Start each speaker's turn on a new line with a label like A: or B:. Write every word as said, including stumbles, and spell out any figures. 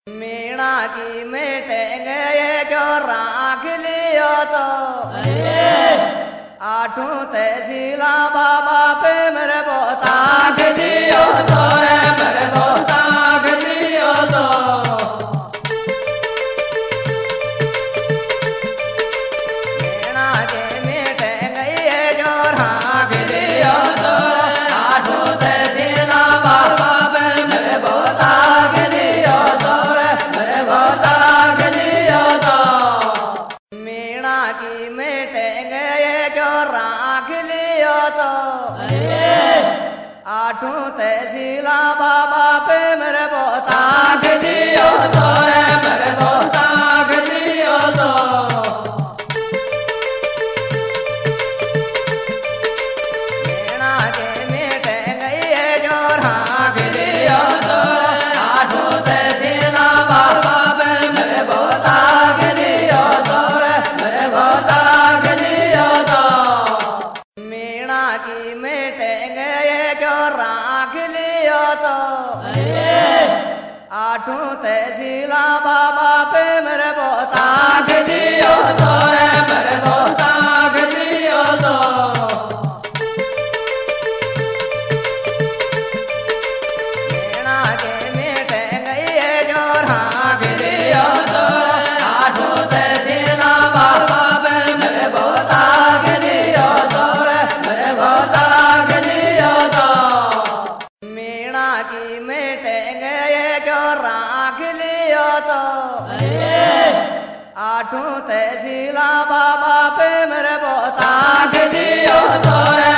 A: मीणा की मिटेंगे ये जो राख लियो तो आठों तहसीला बाबा पे मेरे बोताख दियो तो रे मेरे बोताख दियो तो मीणा की मिटेंगे ये जो राख लियो तो आठों तहसीला बाबा पे मेरे बोताख दियो तो रे मेरे बोताख दियो तो मीणा की मिटेंगे ये जो राख लियो तो आठों तहसीला बाबा पे मेरे बोताख दियो तो रे मेरे बोताख दियो तो मीणा के मिटेंगे ये जो राख लियो तो आठों तहसीला बाबा पे मेरे बोताख दियो तो रे मेरे बोताख दियो तो मीणा की मिटेंगे ये जो राख लियो तो आठों तहसीला बाबा पे मेरे बोताख दियो तो रे मेरे बोताख दियो तो मीणा के मिटेंगे ये जो राख लियो तो आठों तहसीला बाबा पे मेरे बोताख दियो तो रे मेरे बोताख दियो तो मीणा की मिटेंगे ये जो राख लियो तो आठों तहसीला बाबा पे मेरे बोताख दियो तो रे